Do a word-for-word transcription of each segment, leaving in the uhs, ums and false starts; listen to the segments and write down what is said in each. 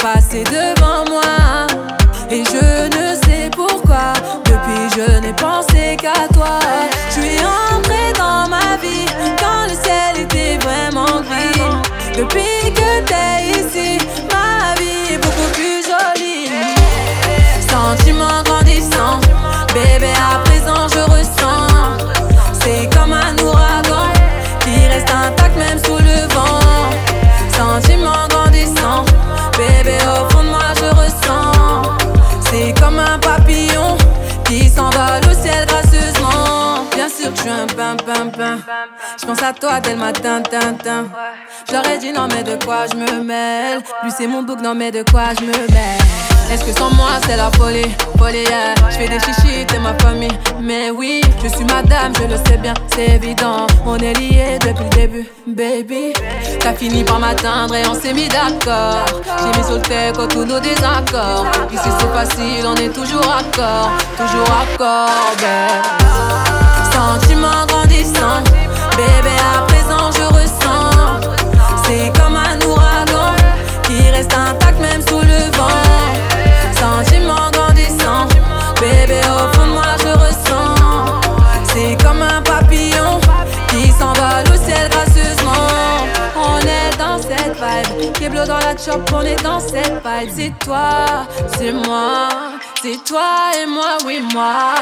passer devant moi. Et je ne sais pourquoi, depuis je n'ai pensé qu'à toi. Je suis entrée dans ma vie quand le ciel était vraiment gris. Depuis que t'es ici, ma vie est beaucoup plus jolie. Sentiment grandissant, bébé à présent je ressens. C'est comme un ouragan qui reste intact même sous le vent. Sentiment grandissant, bébé au fond de moi je ressens. C'est comme un papillon qui s'envole au ciel gracieusement. Bien sûr que je suis un pain, pain, pain. Je pense à toi dès le matin, tintin. J'aurais dit non mais de quoi je me mêle. Lui c'est mon bouc, non mais de quoi je me mêle. Est-ce que sans moi c'est la folie, folie yeah. Je fais des chichis, t'es ma famille. Mais oui, je suis madame, je le sais bien, c'est évident. On est liés depuis le début, baby. T'as fini par m'atteindre et on s'est mis d'accord. J'ai mis sur le texte tous nos désaccords. Ici c'est facile, on est toujours accord. Toujours accord, babe. Sentiment grandissant, bébé à présent je ressens. C'est comme un ouragan qui reste intact même sous le vent. Sentiment grandissant, bébé au fond de moi je ressens. C'est comme un papillon qui s'envole au ciel gracieusement. On est dans cette vibe, Keblo dans la chop, on est dans cette vibe. C'est toi, c'est moi, c'est toi et moi, oui moi.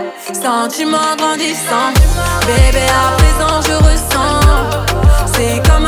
Sentiment grandissant, bébé à présent je ressens. C'est comme